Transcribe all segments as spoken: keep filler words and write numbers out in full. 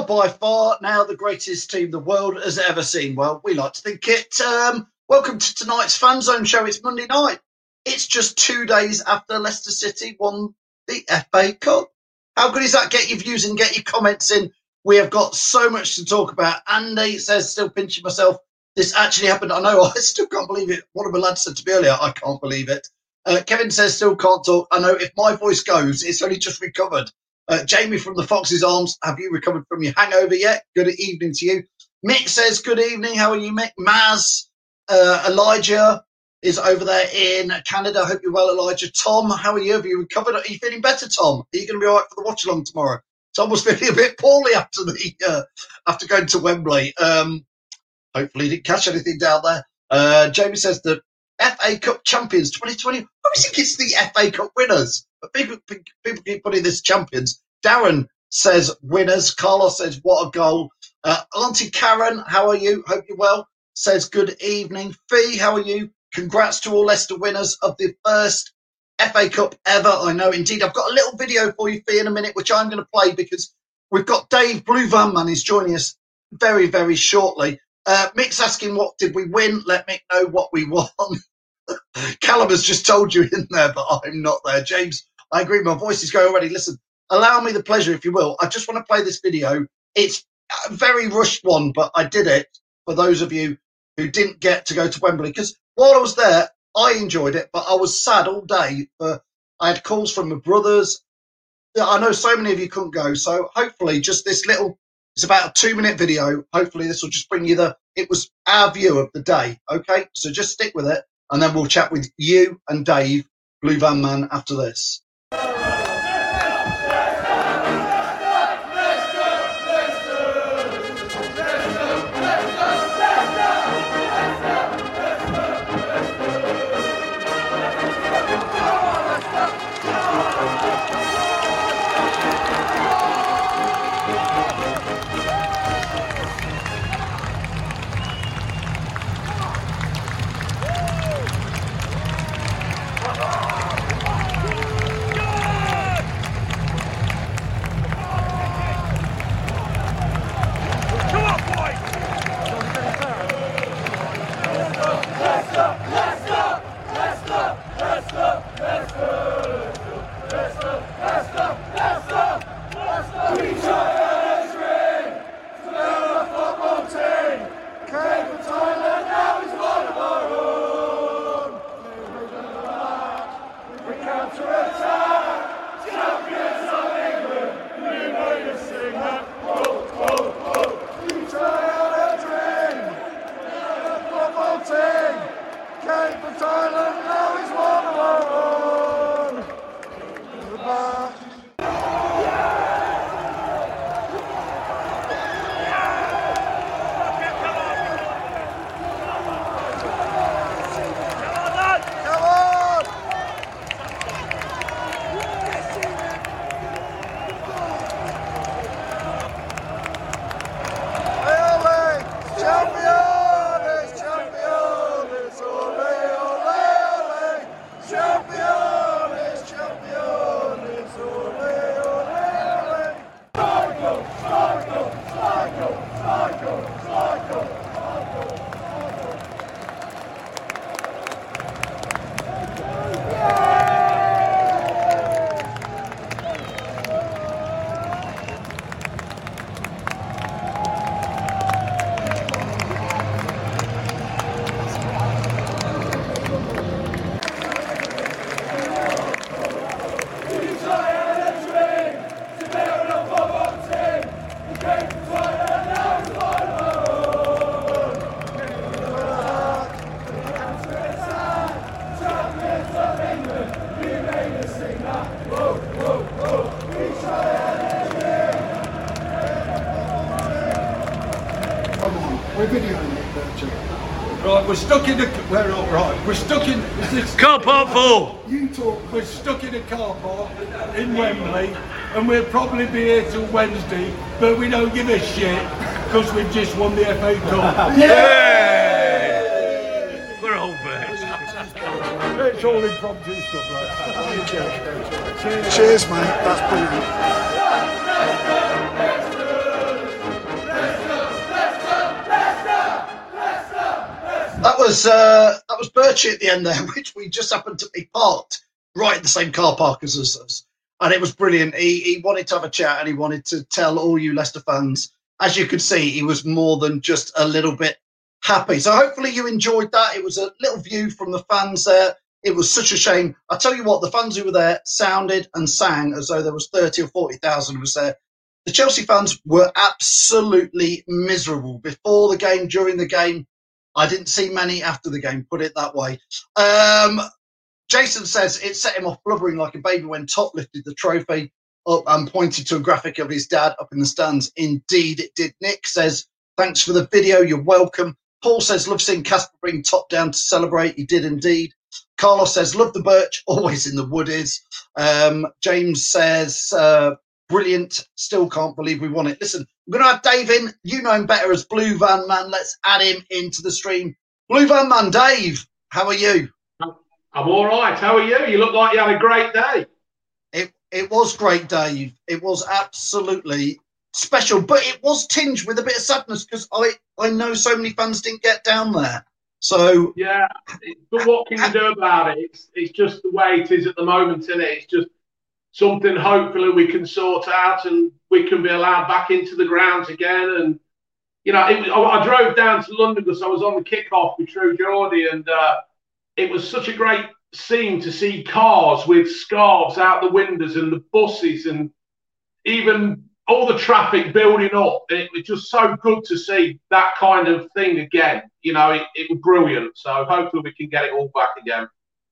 by far now the greatest team the world has ever seen. Well, we like to think it. Um, welcome to tonight's Fan Zone show. It's Monday night. It's just two days after Leicester City won the F A Cup. How good is that? Get your views and get your comments in. We have got so much to talk about. Andy says, still pinching myself, this actually happened. I know, I still can't believe it. One of my lads said to me earlier, I can't believe it. Uh, Kevin says, still can't talk. I know if my voice goes, it's only just recovered. Uh, Jamie from the Fox's Arms, have you recovered from your hangover yet? Good evening to you. Mick says, good evening. How are you, Mick? Maz, uh, Elijah is over there in Canada. Hope you're well, Elijah. Tom, how are you? Have you recovered? Are you feeling better, Tom? Are you going to be all right for the watch-along tomorrow? Tom was feeling a bit poorly after the uh, after going to Wembley. Um, hopefully he didn't catch anything down there. Uh, Jamie says the F A Cup champions twenty twenty. I always think it's the F A Cup winners. But people, people keep putting this champions. Darren says winners. Carlos says, what a goal. Uh, Auntie Karen, how are you? Hope you're well. Says, good evening. Fee, how are you? Congrats to all Leicester winners of the first F A Cup ever. I know, indeed. I've got a little video for you, Fee, in a minute, which I'm going to play because we've got Dave Blue Van Man is joining us very, very shortly. Uh, Mick's asking, what did we win? Let Mick know what we won. Callum has just told you in there, but I'm not there. James, I agree. My voice is going already. Listen, allow me the pleasure, if you will. I just want to play this video. It's a very rushed one, but I did it for those of you who didn't get to go to Wembley. Because while I was there, I enjoyed it, but I was sad all day. For, I had calls from my brothers. I know so many of you couldn't go. So hopefully just this little, it's about a two-minute video. Hopefully this will just bring you the, it was our view of the day, okay? So just stick with it, and then we'll chat with you and Dave, Blue Van Man, after this. We're videoing it, Bertie. Right, we're stuck in the... We're all right. We're stuck in... Is this, car park full! You talk. We're stuck in a car park in Wembley, and we'll probably be here till Wednesday, but we don't give a shit, because we've just won the F A Cup. Yay! We're old birds. It's all impromptu stuff like that. Cheers, mate. That's brilliant. That was uh, that was Birchie at the end there, which we just happened to be parked right in the same car park as us, and it was brilliant. He he wanted to have a chat and he wanted to tell all you Leicester fans. As you could see, he was more than just a little bit happy. So hopefully you enjoyed that. It was a little view from the fans there. It was such a shame. I tell you what, the fans who were there sounded and sang as though there was thirty or forty thousand was there. The Chelsea fans were absolutely miserable before the game, during the game. I didn't see many after the game, put it that way. Um, Jason says it set him off blubbering like a baby when Top lifted the trophy up and pointed to a graphic of his dad up in the stands. Indeed, it did. Nick says, thanks for the video. You're welcome. Paul says, love seeing Casper bring Top down to celebrate. He did indeed. Carlos says, love the Birch, always in the woodies. Um, James says, uh, brilliant. Still can't believe we won it. Listen, we're going to have Dave in. You know him better as Blue Van Man. Let's add him into the stream. Blue Van Man, Dave, how are you? I'm all right. How are you? You look like you had a great day. It it was great, Dave. It was absolutely special, but it was tinged with a bit of sadness because I, I know so many fans didn't get down there. So yeah, but what can you do about it? It's it's just the way it is at the moment, isn't it? It's just something hopefully we can sort out and we can be allowed back into the grounds again. And, you know, it, I, I drove down to London because I was on the kickoff with True Geordie, and uh, it was such a great scene to see cars with scarves out the windows and the buses and even all the traffic building up. It was just so good to see that kind of thing again. You know, it, it was brilliant. So hopefully we can get it all back again.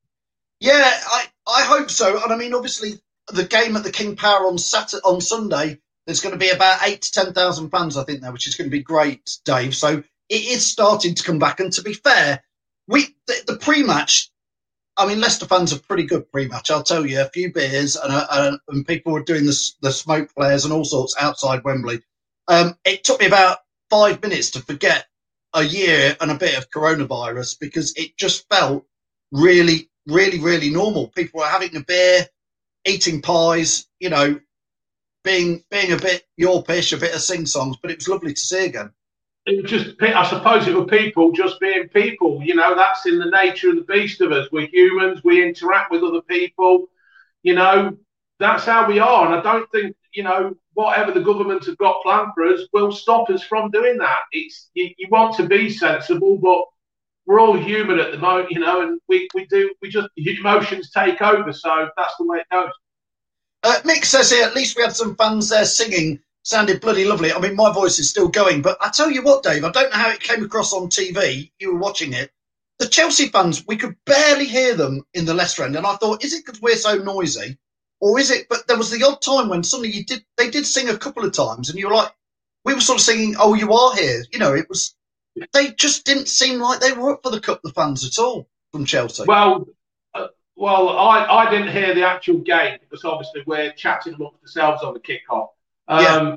Yeah, I, I hope so. And I mean, obviously, the game at the King Power on Saturday, on Sunday, there's going to be about eight to ten thousand fans, I think, there, which is going to be great, Dave. So it is starting to come back. And to be fair, we the, the pre-match. I mean, Leicester fans are pretty good pre-match. I'll tell you, a few beers and, uh, and people were doing the the smoke flares and all sorts outside Wembley. Um, it took me about five minutes to forget a year and a bit of coronavirus because it just felt really, really, really normal. People were having a beer, eating pies, you know, being being a bit Yorpish, a bit of sing-songs, but it was lovely to see again. It was just, I suppose it were people just being people. You know, that's in the nature of the beast of us. We're humans. We interact with other people. You know, that's how we are. And I don't think, you know, whatever the government have got planned for us will stop us from doing that. It's you, you want to be sensible, but we're all human at the moment, you know, and we, we do, we just, emotions take over. So that's the way it goes. Uh, Mick says here, at least we had some fans there singing. Sounded bloody lovely. I mean, my voice is still going, but I tell you what, Dave, I don't know how it came across on T V. You were watching it. The Chelsea fans, we could barely hear them in the Leicester end, and I thought, is it because we're so noisy, or is it? But there was the odd time when suddenly you did. They did sing a couple of times, and you were like, we were sort of singing, "Oh, you are here." You know, it was. They just didn't seem like they were up for the cup. The fans at all from Chelsea. Well, uh, well, I I didn't hear the actual game because obviously we're chatting amongst ourselves on the kickoff. Um, yeah.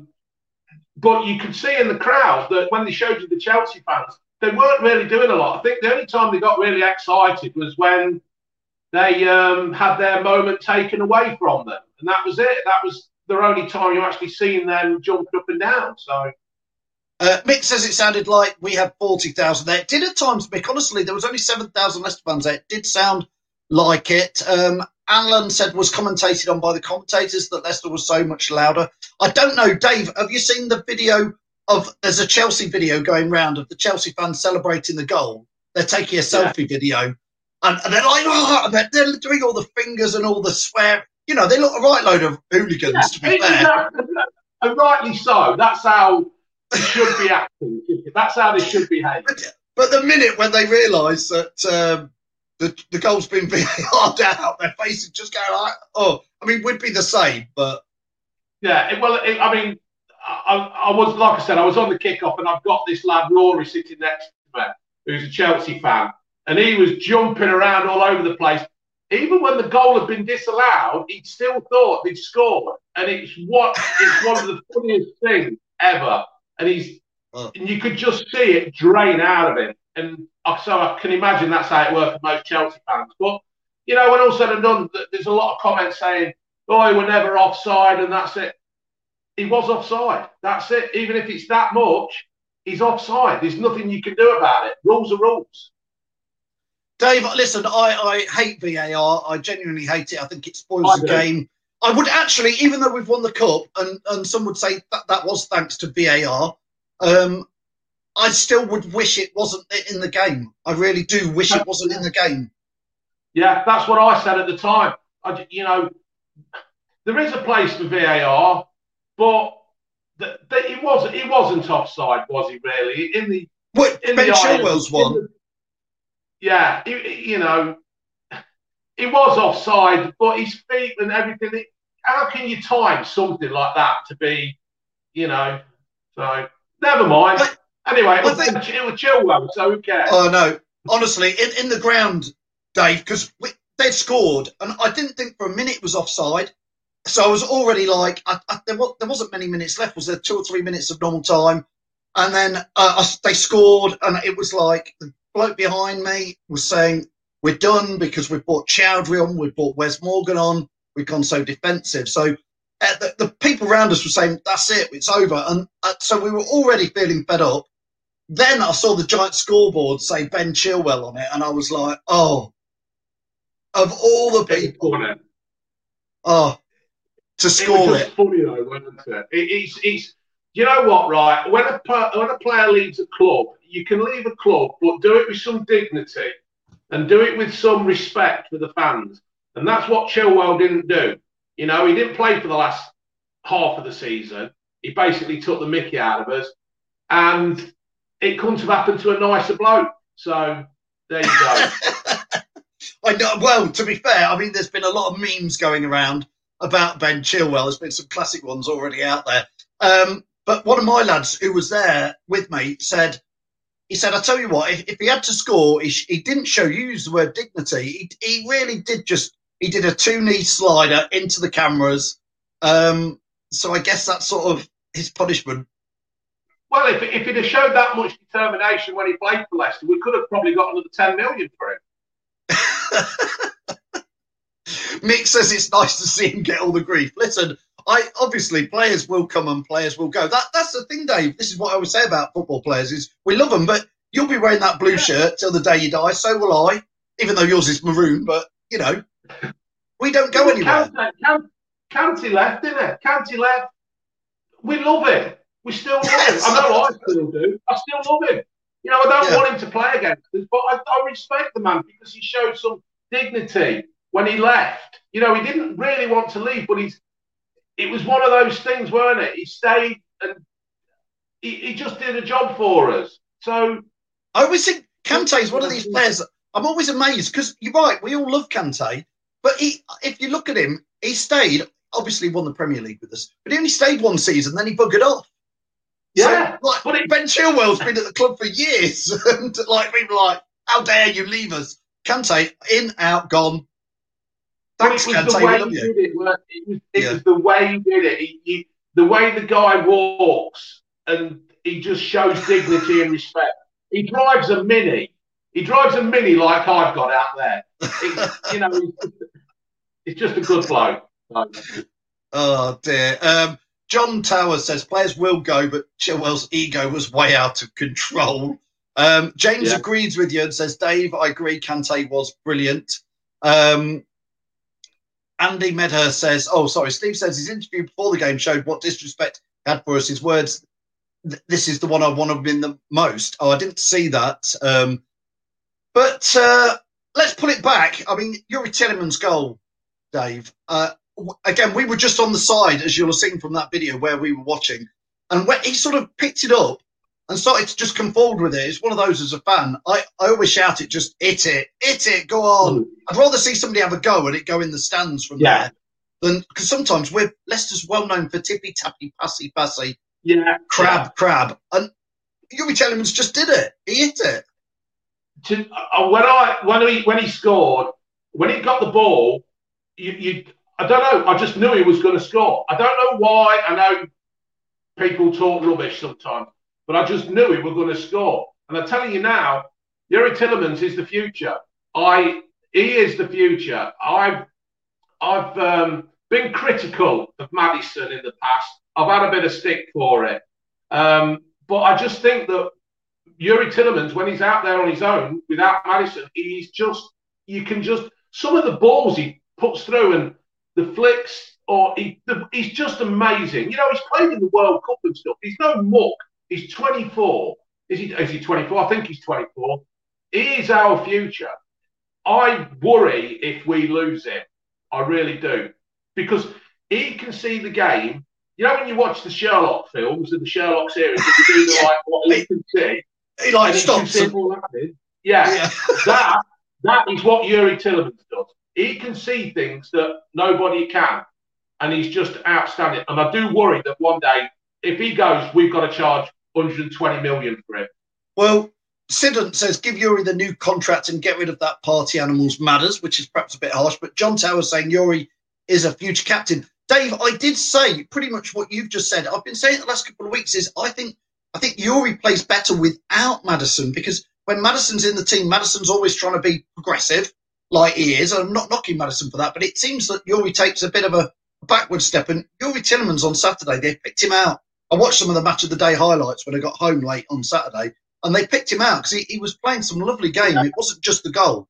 But you could see in the crowd that when they showed you the Chelsea fans, they weren't really doing a lot. I think the only time they got really excited was when they um, had their moment taken away from them. And that was it. That was their only time you actually seen them jumping up and down. So uh, Mick says it sounded like we had forty thousand there. It did at times, Mick. Honestly, there was only seven thousand Leicester fans there. It did sound like it. Um, Alan said was commentated on by the commentators that Leicester was so much louder. I don't know, Dave, have you seen the video of, there's a Chelsea video going round of the Chelsea fans celebrating the goal. They're taking a selfie yeah. video and, and they're like, oh, and they're, they're doing all the fingers and all the swear. You know, they look a right load of hooligans, yeah, to be fair. Exactly. And rightly so. That's how they should be acting. That's how they should behave. But, but the minute when they realise that um, The, the goal's been V A R'd out, their faces just go like, oh, I mean, we'd be the same, but. Yeah, it, well, it, I mean, I, I was, like I said, I was on the kickoff and I've got this lad, Rory, sitting next to me, who's a Chelsea fan, and he was jumping around all over the place. Even when the goal had been disallowed, he still thought they'd scored. And it's what it's one of the funniest things ever. And he's, oh. and you could just see it drain out of him. And so I can imagine that's how it worked for most Chelsea fans. But, you know, when all said and done, there's a lot of comments saying, oh, he were never offside and that's it. He was offside. That's it. Even if it's that much, he's offside. There's nothing you can do about it. Rules are rules. Dave, listen, I, I hate V A R. I genuinely hate it. I think it spoils I the do. game. I would actually, even though we've won the cup, and, and some would say that that was thanks to V A R, um, I still would wish it wasn't in the game. I really do wish it wasn't in the game. Yeah, that's what I said at the time. I, you know, there is a place for V A R, but the, the, it wasn't. It wasn't offside, was he? Really? In the What, in Ben the Chilwell's Ireland, one. the, yeah, it, it, you know, it was offside, but his feet and everything. It, how can you time something like that to be, you know? So never mind. I, anyway, it was, think, it was Chilwell, so who cares? Oh no, honestly, in, in the ground, Dave, because they'd scored, and I didn't think for a minute it was offside. So I was already like, I, I, there, was, there wasn't many minutes left. Was there two or three minutes of normal time? And then uh, I, they scored, and it was like the bloke behind me was saying, we're done because we've brought Chowdhury on, we've brought Wes Morgan on, we've gone so defensive. So uh, the, the people around us were saying, that's it, it's over. And uh, so we were already feeling fed up. Then I saw the giant scoreboard say Ben Chilwell on it, and I was like, oh, of all the people, oh, to score it. it. It's funny though, wasn't it? it it's, it's, you know what, right? When a, when a player leaves a club, you can leave a club, but do it with some dignity and do it with some respect for the fans. And that's what Chilwell didn't do. You know, he didn't play for the last half of the season. He basically took the mickey out of us. And it couldn't have happened to a nicer bloke. So there you go. I know. Well, to be fair, I mean, there's been a lot of memes going around about Ben Chilwell. There's been some classic ones already out there. Um, but one of my lads who was there with me said, he said, I tell you what, if, if he had to score, he, he didn't show you use the word dignity. He, he really did just, he did a two-knee slider into the cameras. Um, so I guess that's sort of his punishment. Well, if, if he'd have showed that much determination when he played for Leicester, we could have probably got another ten million for him. Mick says it's nice to see him get all the grief. Listen, I obviously players will come and players will go. That that's the thing, Dave. This is what I would say about football players: is we love them, but you'll be wearing that blue shirt till the day you die. So will I, even though yours is maroon. But you know, we don't go anywhere. Canty left, didn't it? Canty left. We love him. We still love him. I know I still do. I still love him. You know, I don't yeah. want him to play against us, but I, I respect the man because he showed some dignity when he left. You know, he didn't really want to leave, but he's. It was one of those things, weren't it? He stayed and he, he just did a job for us. So I always think Kante is one of these players. I'm always amazed because you're right. We all love Kante, but he, if you look at him, he stayed. Obviously, won the Premier League with us, but he only stayed one season. Then he buggered off. Yeah, so, like, but it, Ben Chilwell's been at the club for years, and like people are like, how dare you leave us? Kante in, out, gone. Thanks, it was Kante. the way we love he you. did it. It, was, it yeah. was the way he did it. He, he, the way the guy walks, and he just shows dignity and respect. He drives a Mini. He drives a Mini like I've got out there. It, you know, it's, it's just a good bloke. Oh dear. Um, John Towers says players will go, but Chilwell's ego was way out of control. Um, James yeah. agrees with you and says, Dave, I agree. Kante was brilliant. Um, Andy Medhurst says, oh, sorry. Steve says his interview before the game showed what disrespect he had for us. His words, this is the one I want to win the most. Oh, I didn't see that. Um, but uh, let's pull it back. I mean, Youri Tielemans' goal, Dave. Uh, again, we were just on the side, as you'll have seen from that video where we were watching. And when he sort of picked it up and started to just come forward with it. It's one of those as a fan. I, I always shout it, just hit it, hit it, go on. Mm. I'd rather see somebody have a go and it go in the stands from yeah. there. Than because sometimes we're Leicester's well known for tippy tappy, passy passy, yeah, crab yeah. crab, and Youri Tielemans just did it. He hit it. To, uh, when I when he when he scored, when he got the ball, you, you I don't know. I just knew he was going to score. I don't know why. I know people talk rubbish sometimes, but I just knew he was going to score. And I'm telling you now, Youri Tielemans is the future. I he is the future. I've I've um, been critical of Maddison in the past. I've had a bit of stick for it, um, but I just think that Yuri Tillemans, when he's out there on his own without Maddison, he's just, you can just, some of the balls he puts through and the flicks, or he, the, he's just amazing. You know, he's played in the World Cup and stuff. He's no muck. He's twenty-four. Is he, is he twenty-four? I think he's twenty-four. He is our future. I worry if we lose him. I really do. Because he can see the game. You know, when you watch the Sherlock films and the Sherlock series, you do the, like, what he can see. He like stops him. Yeah, yeah. that that is what Yuri Tillemans does. He can see things that nobody can, and he's just outstanding. And I do worry that one day, if he goes, we've got to charge one hundred twenty million for him. Well, Sidon says give Yuri the new contract and get rid of that party animals matters, which is perhaps a bit harsh. But John Tower saying Yuri is a future captain. Dave, I did say pretty much what you've just said. I've been saying it the last couple of weeks is I think I think Yuri plays better without Maddison, because when Maddison's in the team, Maddison's always trying to be progressive, like he is. I'm not knocking Maddison for that, but it seems that Yuri takes a bit of a backward step. And Yuri Tillemans on Saturday, they picked him out. I watched some of the match of the day highlights when I got home late on Saturday, and they picked him out because he, he was playing some lovely game. It wasn't just the goal.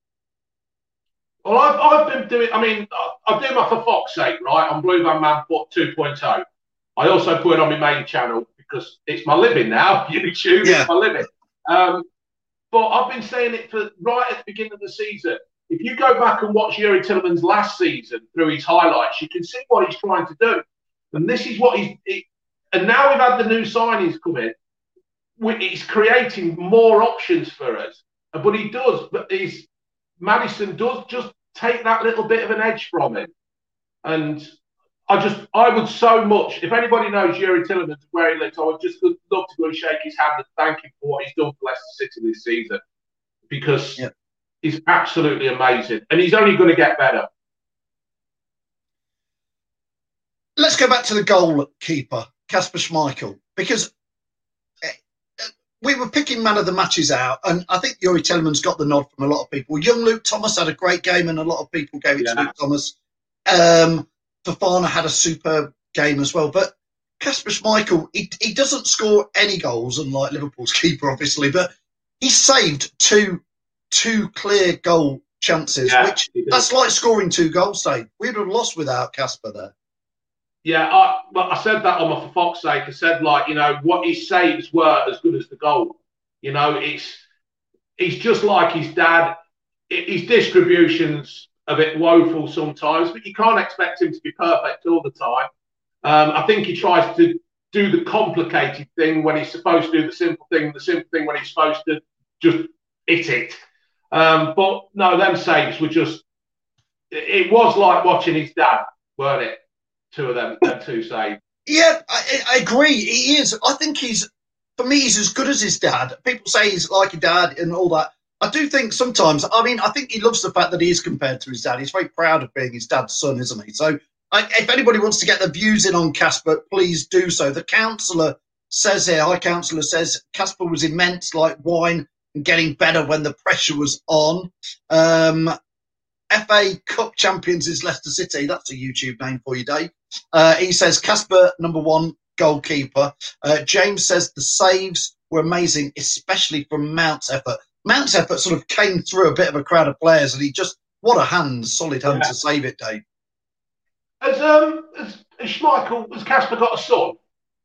Well, I've, I've been doing, I mean, I, I do my for Fox's sake, right, on Blue Van Man two point oh. I also put it on my main channel because it's my living now, YouTube, yeah. It's my living. Um, but I've been saying it for right at the beginning of the season. If you go back and watch Yuri Tillemans last season through his highlights, you can see what he's trying to do. And this is what he's, he, and now we've had the new signings come in, he's creating more options for us. But he does, but he's, Maddison does just take that little bit of an edge from him. And I just, I would so much, if anybody knows Yuri Tillemans where he lives, I would just love to go and shake his hand and thank him for what he's done for Leicester City this season. Because yeah. He's absolutely amazing. And he's only going to get better. Let's go back to the goalkeeper, Kasper Schmeichel, because we were picking man of the matches out, and I think Yuri Tillemans got the nod from a lot of people. Young Luke Thomas had a great game, and a lot of people gave it yeah. to Luke Thomas. Um, Fofana had a superb game as well. But Kasper Schmeichel, he, he doesn't score any goals, unlike Liverpool's keeper, obviously, but he saved two two clear goal chances, yeah, which that's like scoring two goals, Dave. We would have lost without Kasper there. Yeah, I, well, I said that on my for Fox's sake. I said, like, you know, what his saves were as good as the goal. You know, it's he's just like his dad. His distribution's a bit woeful sometimes, but you can't expect him to be perfect all the time. Um, I think he tries to do the complicated thing when he's supposed to do the simple thing, the simple thing when he's supposed to just hit it. Um, but no, them saves were just, it was like watching his dad, weren't it? Two of them, them two saves. Yeah, I, I agree. He is. I think he's, for me, he's as good as his dad. People say he's like a dad and all that. I do think sometimes, I mean, I think he loves the fact that he is compared to his dad. He's very proud of being his dad's son, isn't he? So I, if anybody wants to get their views in on Kasper, please do so. The councillor says here, High Councillor says, Kasper was immense like wine and getting better when the pressure was on. Um, F A Cup champions is Leicester City. That's a YouTube name for you, Dave. Uh, he says, Kasper, number one goalkeeper. Uh, James says the saves were amazing, especially from Mount's effort. Mount's effort sort of came through a bit of a crowd of players, and he just, what a hand, solid hand yeah. to save it, Dave. Has, um, has, has Schmeichel, has Kasper got a son?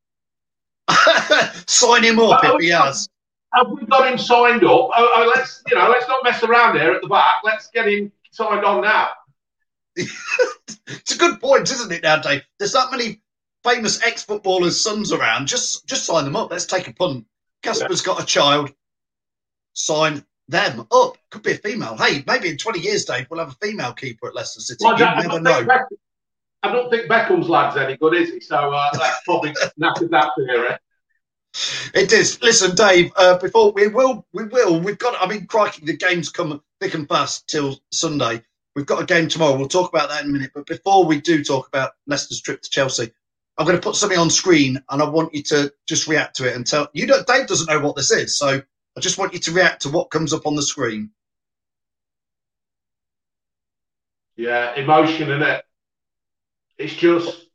Sign him up well, if he has. Have we got him signed up? Oh, oh, let's, you know, let's not mess around here at the back. Let's get him signed on now. It's a good point, isn't it, now, Dave? There's that many famous ex-footballers' sons around. Just just sign them up. Let's take a punt. Kasper's yeah. got a child. Sign them up. Could be a female. Hey, maybe in twenty years, Dave, we'll have a female keeper at Leicester City. Well, you I never know. Beck- I don't think Beckham's lad's any good, is he? So uh, that's probably knackered that theory. It is. Listen, Dave, uh, before we will, we will, we've got, I mean, crikey, the game's come thick and fast till Sunday. We've got a game tomorrow. We'll talk about that in a minute. But before we do talk about Leicester's trip to Chelsea, I'm going to put something on screen and I want you to just react to it and tell, you know, Dave doesn't know what this is. So I just want you to react to what comes up on the screen. Yeah, emotion, innit? It's just,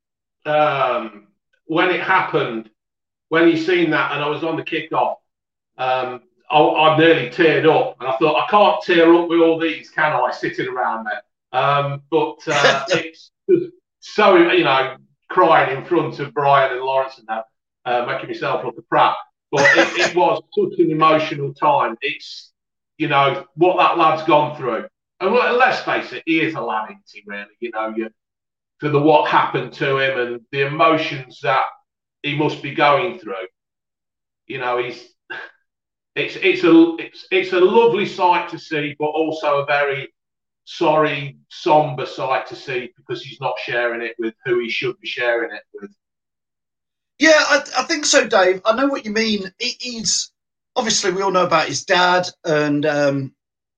um, when it happened, when you seen that, and I was on the kickoff, um, I, I nearly teared up, and I thought I can't tear up with all these, can I? Sitting around there, um, but uh, it's just so you know, crying in front of Brian and Lawrence and that, uh, making myself look a prat. But it, it was such an emotional time. It's you know what that lad's gone through, and let's face it, he is a lad, isn't he? Really, you know, you for the what happened to him and the emotions that he must be going through. You know, he's. It's it's a it's it's a lovely sight to see, but also a very sorry, somber sight to see because he's not sharing it with who he should be sharing it with. Yeah, I, I think so, Dave. I know what you mean. He, he's obviously we all know about his dad, and um,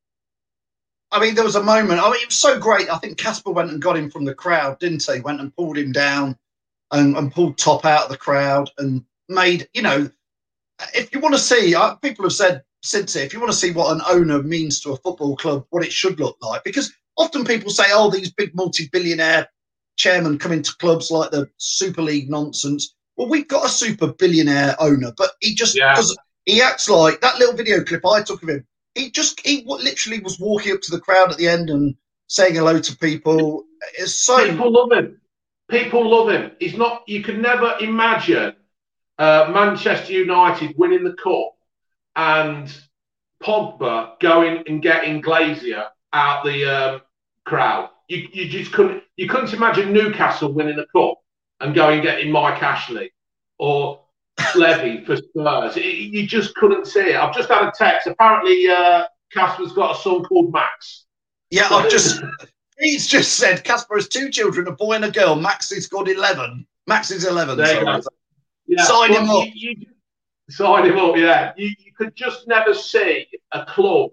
I mean there was a moment. I mean it was so great. I think Casper went and got him from the crowd, didn't he? Went and pulled him down and, and pulled Top out of the crowd and made you know. If you want to see, uh, people have said since it, if you want to see what an owner means to a football club, what it should look like, because often people say, oh, these big multi-billionaire chairmen come into clubs like the Super League nonsense. Well, we've got a super billionaire owner, but he just, yeah. he acts like that little video clip I took of him. He just, he literally was walking up to the crowd at the end and saying hello to people. It's so. People love him. People love him. He's not, you could never imagine Uh, Manchester United winning the cup and Pogba going and getting Glazier out the um, crowd. You, you just couldn't. You couldn't imagine Newcastle winning the cup and going and getting Mike Ashley or Levy for Spurs. It, you just couldn't see it. I've just had a text. Apparently, uh, Casper's got a son called Max. Yeah, I've just. He's just said Casper has two children, a boy and a girl. Max is got eleven. Max is eleven. There you go. Yeah, sign him up. You, you, sign him up, yeah. You, you could just never see a club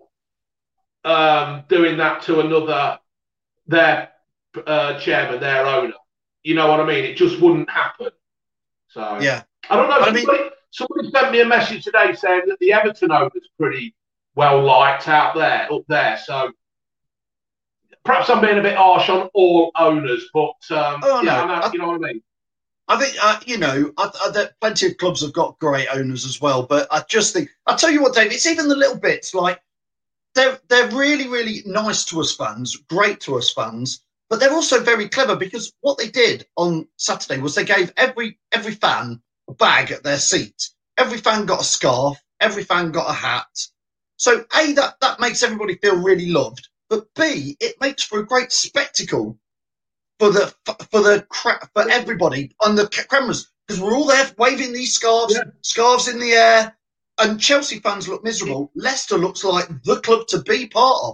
um, doing that to another, their uh, chairman, their owner. You know what I mean? It just wouldn't happen. So yeah, I don't know. I Somebody, mean, somebody sent me a message today saying that the Everton owner's pretty well liked out there, up there. So perhaps I'm being a bit harsh on all owners, but um, oh, yeah, no. I know, I, you know what I mean. I think, uh, you know, I, I, there, plenty of clubs have got great owners as well. But I just think, I'll tell you what, Dave, it's even the little bits like they're, they're really, really nice to us fans, great to us fans, but they're also very clever because what they did on Saturday was they gave every every fan a bag at their seat. Every fan got a scarf. Every fan got a hat. So, A, that, that makes everybody feel really loved. But B, it makes for a great spectacle for the for the for everybody on the cameras because we're all there waving these scarves, yeah. scarves in the air, and Chelsea fans look miserable. Leicester looks like the club to be part of.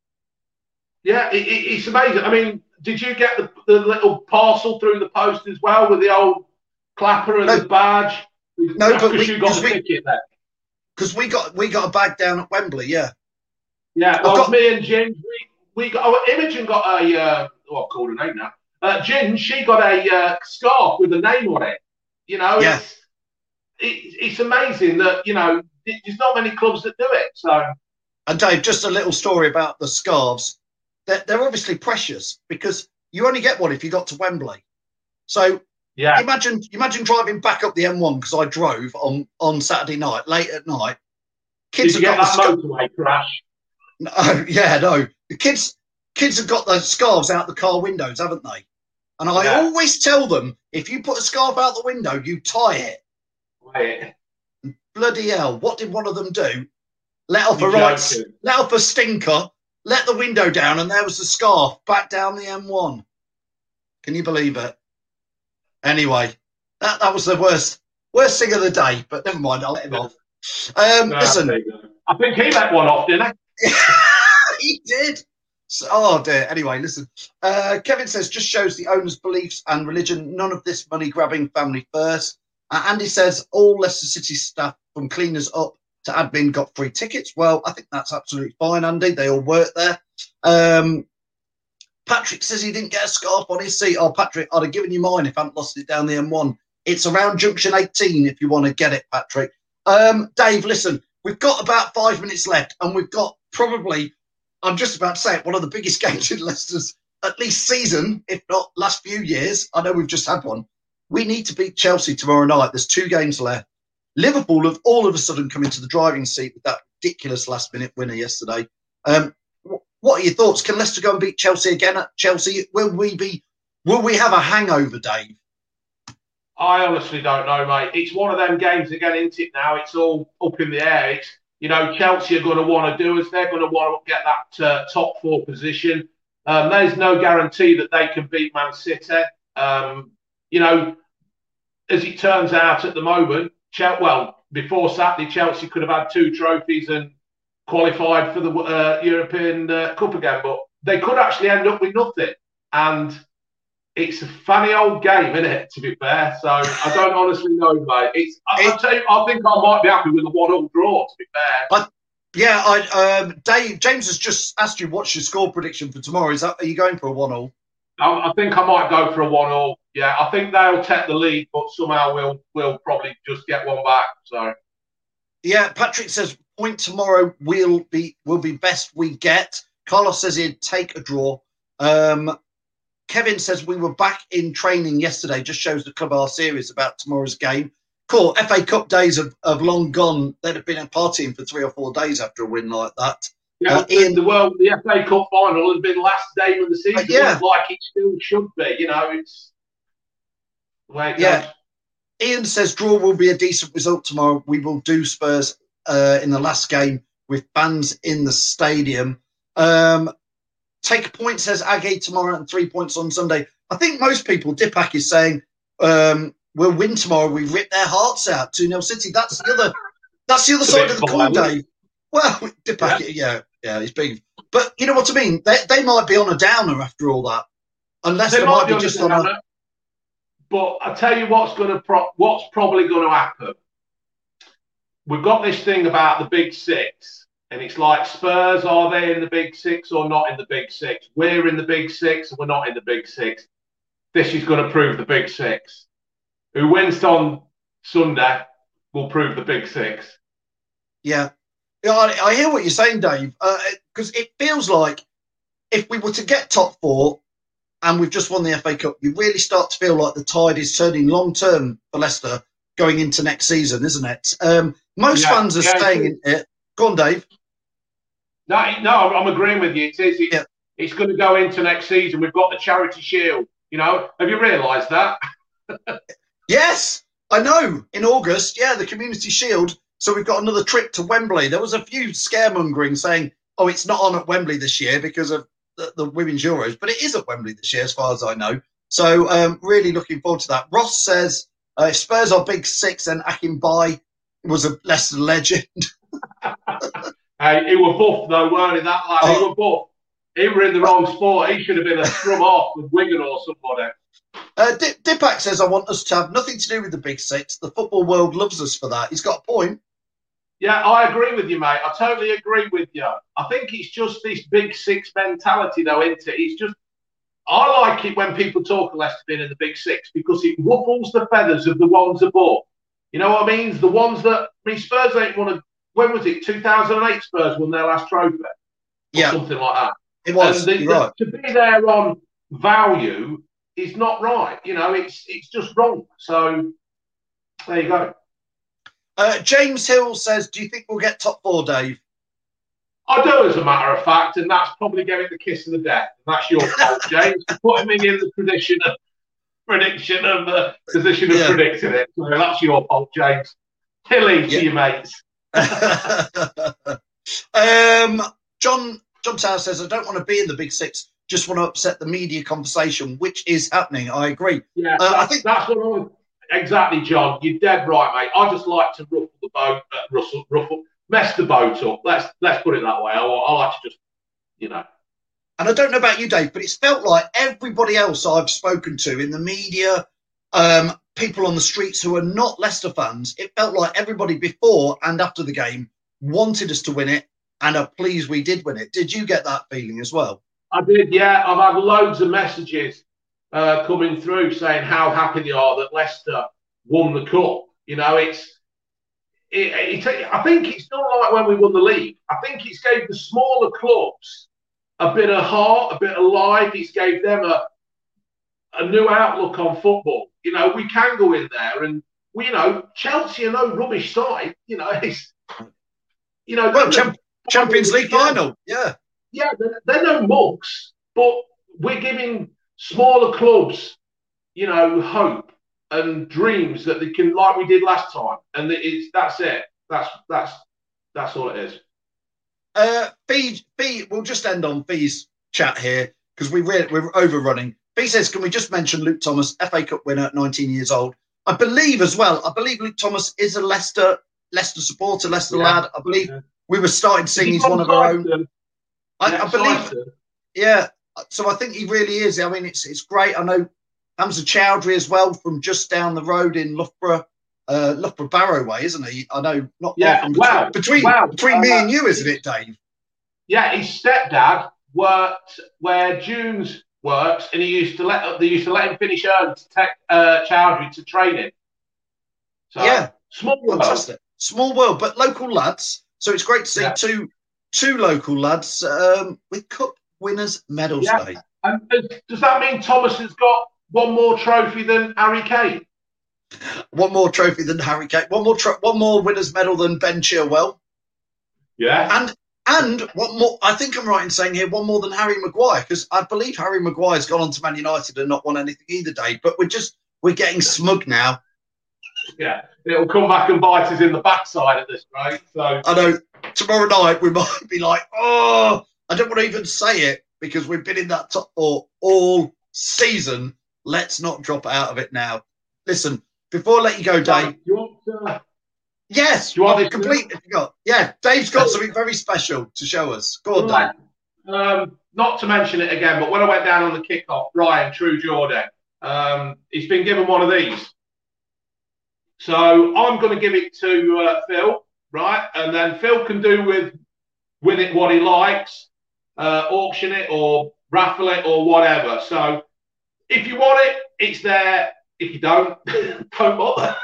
Yeah, it, it, it's amazing. I mean, did you get the, the little parcel through the post as well with the old clapper and no, the badge? No, but we, you got the we, ticket there. Because we got we got a bag down at Wembley, yeah. Yeah, well, got, me and Ginge, we, we got, oh, Imogen got a, uh, oh, I've called her name now. Uh, Ginge, she got a uh, scarf with a name on it. You know, yeah. it's, it, it's amazing that, you know, there's not many clubs that do it. So, and Dave, just a little story about the scarves. They're, they're obviously precious because you only get one if you got to Wembley. So yeah, imagine imagine driving back up the M one because I drove on, on Saturday night, late at night. Kids Did you get that scar- motorway crash? No, yeah, no. The kids kids have got those scarves out the car windows, haven't they? And I yeah. always tell them, if you put a scarf out the window, you tie it. Wait. Bloody hell! What did one of them do? Let off You're a right, joking. let off a stinker, let the window down, and there was the scarf back down the M one. Can you believe it? Anyway, that that was the worst worst thing of the day. But never mind, I'll let him off. Um, no, listen, I think he let one off, didn't he? He did. So, oh dear. Anyway, listen. Uh, Kevin says just shows the owner's beliefs and religion. None of this money grabbing, family first. Uh, Andy says all Leicester City staff from cleaners up to admin got free tickets. Well, I think that's absolutely fine, Andy. They all work there. Um, Patrick says he didn't get a scarf on his seat. Oh, Patrick, I'd have given you mine if I hadn't lost it down the M one. It's around junction eighteen if you want to get it, Patrick. Um, Dave, listen, we've got about five minutes left and we've got probably, I'm just about to say it, one of the biggest games in Leicester's at least season, if not last few years. I know we've just had one. We need to beat Chelsea tomorrow night. There's two games left. Liverpool have all of a sudden come into the driving seat with that ridiculous last-minute winner yesterday. Um, what are your thoughts? Can Leicester go and beat Chelsea again at Chelsea? Will we be? Will we have a hangover, Dave? I honestly don't know, mate. It's one of them games again, isn't it? Now it's all up in the air. It's, you know, Chelsea are going to want to do us. They're going to want to get that uh, top four position. Um, there's no guarantee that they can beat Man City. Um, you know, as it turns out at the moment, Chelsea, well, before Saturday, Chelsea could have had two trophies and qualified for the uh, European uh, Cup again, but they could actually end up with nothing. And it's a funny old game, isn't it, to be fair? So I don't honestly know, mate. It's, I, I'll tell you, I think I might be happy with a one-all draw, to be fair. But, yeah, I, um, Dave, James has just asked you what's your score prediction for tomorrow. Is that, are you going for a one-all? I, I think I might go for a one-all. Yeah, I think they'll take the lead, but somehow we'll we'll probably just get one back. So, yeah, Patrick says point tomorrow will be will be best we get. Carlos says he'd take a draw. Um, Kevin says we were back in training yesterday. Just shows the club are serious about tomorrow's game. Cool. F A Cup days have, have long gone. They'd have been partying for three or four days after a win like that. Yeah, uh, Ian, the world, the F A Cup final has been last game of the season, uh, yeah. like it still should be. You know, it's the way it yeah. goes. Ian says draw will be a decent result tomorrow. We will do Spurs uh, in the last game with fans in the stadium. Um, take a point, says Aggie, tomorrow and three points on Sunday. I think most people, Dipak is saying, um, we'll win tomorrow. We rip their hearts out. two nil City. That's the other That's the other side of the coin, Dave. Well, Dipak, yeah. yeah, yeah, he's big. But you know what I mean? They, they might be on a downer after all that. Unless they, they might, might be, be just on a... But I tell you what's going to pro- what's probably going to happen. We've got this thing about the Big Six, and it's like Spurs, are they in the Big Six or not in the Big Six? We're in the Big Six and we're not in the Big Six. This is going to prove the Big Six. Who wins on Sunday will prove the Big Six. Yeah. Yeah, I, I hear what you're saying, Dave, because uh, it feels like if we were to get top four, and we've just won the F A Cup, you really start to feel like the tide is turning long-term for Leicester going into next season, isn't it? Um, most yeah, fans are yeah, staying in it. Go on, Dave. No, no, I'm agreeing with you. It is. It's, yeah. it's going to go into next season. We've got the Charity Shield. You know, have you realised that? Yes, I know. In August, yeah, the Community Shield. So we've got another trip to Wembley. There was a few scaremongering saying, oh, it's not on at Wembley this year because of The, the Women's Euros, but it is at Wembley this year, as far as I know. So, um, really looking forward to that. Ross says uh, Spurs are Big Six, and Akinbaye was a Leicester legend. Hey, he was buff though, weren't he? That lad, oh. he was buff. He were in the wrong sport. He should have been a scrum off with Wigan or somebody. Uh, D- Dipak says I want us to have nothing to do with the Big Six. The football world loves us for that. He's got a point. Yeah, I agree with you, mate. I totally agree with you. I think it's just this Big Six mentality, though, isn't it? It's just, I like it when people talk of Leicester being in the Big Six because it ruffles the feathers of the ones above. You know what I mean? The ones that, I mean, Spurs ain't won a, when was it? two thousand eight Spurs won their last trophy. Or yeah. something like that. It was. And the, right. the, to be there on value is not right. You know, it's it's just wrong. So, there you go. Uh, James Hill says, do you think we'll get top four, Dave? I do, as a matter of fact, and that's probably giving the kiss of the death. And that's your fault, James, for putting me in the prediction of prediction of the position of yeah. predicting it. So that's your fault, James. Hilly yeah. to your mates. um, John John Tower says, I don't want to be in the Big Six, just want to upset the media conversation, which is happening. I agree. Yeah, uh, I think that's what I was. Exactly, John. You're dead right, mate. I just like to ruffle the boat, uh, ruffle, ruffle, mess the boat up. Let's let's put it that way. I, I like to just, you know. And I don't know about you, Dave, but it's felt like everybody else I've spoken to in the media, um, people on the streets who are not Leicester fans, it felt like everybody before and after the game wanted us to win it and are pleased we did win it. Did you get that feeling as well? I did, yeah. I've had loads of messages Uh, coming through saying how happy they are that Leicester won the cup. You know, it's. It, it, I think it's not like when we won the league. I think it's gave the smaller clubs a bit of heart, a bit of life. It's gave them a a new outlook on football. You know, we can go in there and we, you know, Chelsea are no rubbish side. You know, it's You know, Well, they're- champ- Champions League yeah. final. Yeah. Yeah, they're, they're no mugs, but we're giving smaller clubs, you know, hope and dreams that they can, like we did last time. And it's that's it. That's that's that's all it is. Uh, Fee, Fee, we'll just end on Fee's chat here because we we're, we're overrunning. Fee says, can we just mention Luke Thomas, F A Cup winner at nineteen years old? I believe as well, I believe Luke Thomas is a Leicester Leicester supporter, Leicester Yeah. lad. I believe Yeah. we were starting to sing Is he he's one from of our own. Brighton? I, Yeah, I believe, Brighton. yeah. So I think he really is. I mean, it's it's great. I know Hamza Chowdhury as well from just down the road in Loughborough, uh, Loughborough Barrow way, isn't he? I know, not Yeah, far from wow, between wow. between me Uh, and you, isn't it, Dave? Yeah, his stepdad worked where Junes works, and he used to let they used to let him finish early to take uh, Chowdhury to train him. So, Yeah. small world. Fantastic. Small world, but local lads. So it's great to see Yeah. two two local lads um, with cup winners medals Yeah. day. And does, does that mean Thomas has got one more trophy than Harry Kane? One more trophy than Harry Kane. One more tro- one more winners medal than Ben Chilwell. Yeah. And and one more. I think I'm right in saying here one more than Harry Maguire, because I believe Harry Maguire's gone on to Man United and not won anything either, Dave. But we're just we're getting smug now. Yeah. It'll come back and bite us in the backside at this rate. So I know tomorrow night we might be like, oh, I don't want to even say it because we've been in that top four all season. Let's not drop out of it now. Listen, before I let you go, Dave. you want uh, Yes, Do you want I've this to- completely forgot. Yeah, Dave's got something very special to show us. Go on, Dave. Um, not to mention it again, but when I went down on the kickoff, Ryan True Jordan, um, he's been given one of these. So I'm going to give it to uh, Phil, right? And then Phil can do with with it what he likes, uh, auction it or raffle it or whatever. So if you want it, it's there. If you don't, don't bother.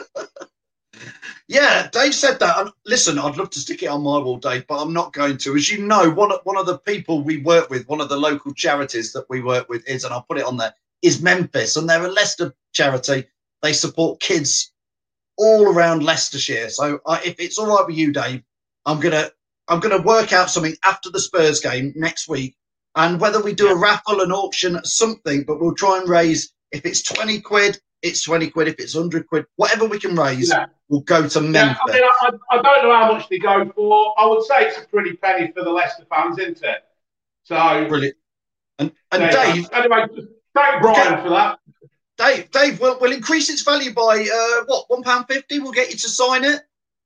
Yeah, Dave said that. And listen, I'd love to stick it on my wall, Dave, but I'm not going to. As you know, one of, one of the people we work with, one of the local charities that we work with is, and I'll put it on there, is Memphis. And they're a Leicester charity. They support kids all around Leicestershire. So I, if it's all right with you, Dave, I'm gonna I'm gonna work out something after the Spurs game next week, and whether we do a raffle, an auction, something, but we'll try and raise. If it's twenty quid, it's twenty quid. If it's one hundred quid, whatever we can raise, Yeah. we'll go to Yeah, Memphis. I, mean, I, I don't know how much they go for. I would say it's a pretty penny for the Leicester fans, isn't it? So, Brilliant. And and there you Dave, go. Anyway, just thank Brian Okay. for that. Dave, Dave, will will increase its value by uh, what one pound fifty? We'll get you to sign it.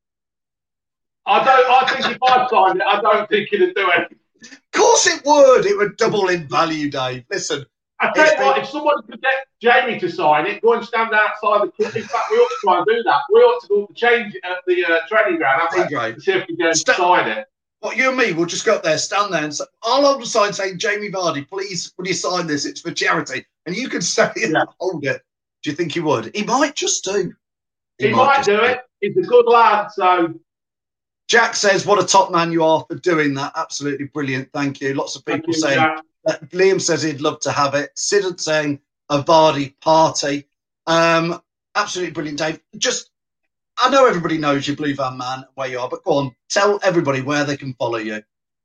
I don't. I think if I signed it, I don't think it'd do anything. Of course, it would. It would double in value, Dave. Listen, I tell It's you what, been- if someone could get Jamie to sign it, go and stand outside the club. In fact, we ought to try and do that. We ought to go to change at the uh, training ground, haven't we? Great. And see if we can Sta- sign it. What, you and me, we'll just go up there, stand there, and say, I'll hold a sign saying, Jamie Vardy, please, will you sign this? It's for charity. And you can say it Yeah. and hold it. Do you think he would? He might just do. He, might just do it. He's a good lad, so Jack says, what a top man you are for doing that. Absolutely brilliant. Thank you. Lots of thank people you, saying, Jack. Uh, Liam says he'd love to have it. Sid saying a Vardy party. Um, absolutely brilliant, Dave. Just, I know everybody knows you, Blue Van Man, where you are, but go on, tell everybody where they can follow you.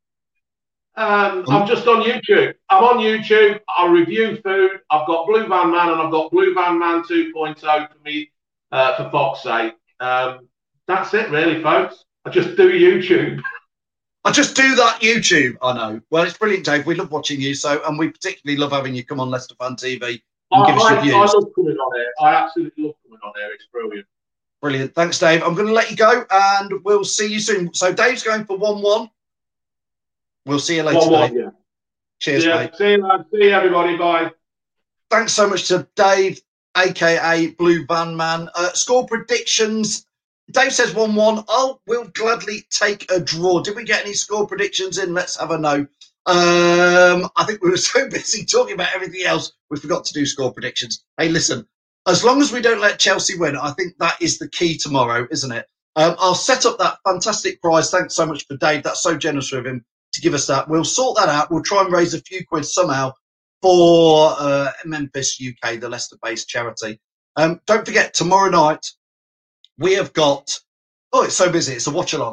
Um, I'm just on YouTube. I'm on YouTube. I review food. I've got Blue Van Man and I've got Blue Van Man two point oh for me, uh, for Fox's sake. Um, that's it, really, folks. I just do YouTube. I just do that YouTube. I know. Well, it's brilliant, Dave. We love watching you, so and we particularly love having you come on Leicester Fan T V and I, give us I, your I views. love coming on here. I absolutely love coming on here. It's brilliant. Brilliant. Thanks, Dave. I'm going to let you go, and we'll see you soon. So Dave's going for one one. We'll see you later, One, one, Dave. yeah. Cheers, yeah. mate. See you, lads. See you, everybody. Bye. Thanks so much to Dave, aka Blue Van Man. Uh, score predictions. Dave says one one. I'll we'll gladly take a draw. Did we get any score predictions in? Let's have a no. Um, I think we were so busy talking about everything else, we forgot to do score predictions. Hey, listen, as long as we don't let Chelsea win, I think that is the key tomorrow, isn't it? Um, I'll set up that fantastic prize. Thanks so much for Dave. That's so generous of him to give us that. We'll sort that out. We'll try and raise a few quid somehow for uh, Memphis U K, the Leicester-based charity. Um, don't forget, tomorrow night, we have got, oh, it's so busy. It's a watch-along.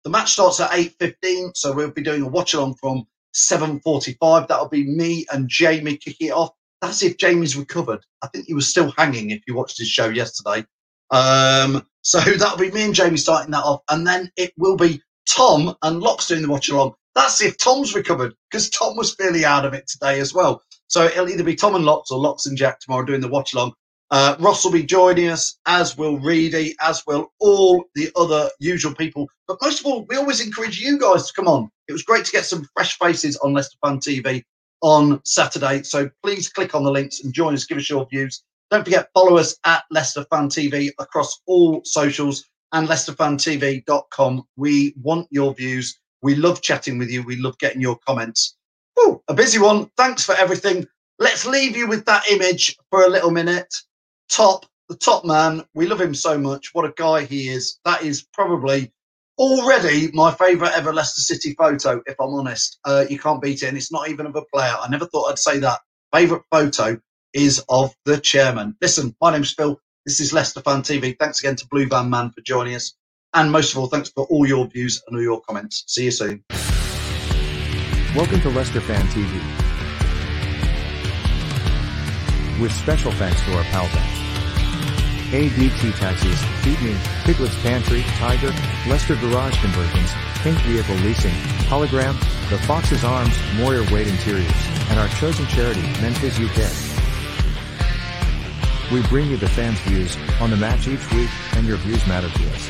The match starts at eight fifteen, so we'll be doing a watch-along from seven forty-five. That'll be me and Jamie kicking it off. That's if Jamie's recovered. I think he was still hanging if you watched his show yesterday. Um, so that'll be me and Jamie starting that off. And then it will be Tom and Locks doing the watch-along. That's if Tom's recovered, because Tom was fairly out of it today as well. So it'll either be Tom and Locks or Locks and Jack tomorrow doing the watch-along. Uh, Ross will be joining us, as will Reedy, as will all the other usual people. But most of all, we always encourage you guys to come on. It was great to get some fresh faces on Leicester Fan T V on Saturday. So please click on the links and join us, give us your views. Don't forget, follow us at Leicester Fan T V across all socials and leicester fan t v dot com. We want your views. We love chatting with you. We love getting your comments. Oh, a busy one. Thanks for everything. Let's leave you with that image for a little minute. Top, the top man. We love him so much. What a guy he is. That is probably already my favourite ever Leicester City photo, if I'm honest. Uh, you can't beat it, and it's not even of a player. I never thought I'd say that. Favourite photo is of the chairman. Listen, my name's Phil. This is Leicester Fan T V. Thanks again to Blue Van Man for joining us. And most of all, thanks for all your views and all your comments. See you soon. Welcome to Leicester Fan T V. With special thanks to our pals at A D T Taxis, Feed Me, Piglet's Pantry, Tiger, Leicester Garage Conversions, Pink Vehicle Leasing, Hologram, The Fox's Arms, Moyer Wade Interiors, and our chosen charity, Memphis U K. We bring you the fans' views on the match each week, and your views matter to us.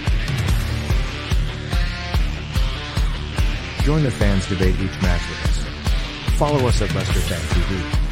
Join the fans' debate each match with us. Follow us at Leicester Fan T V.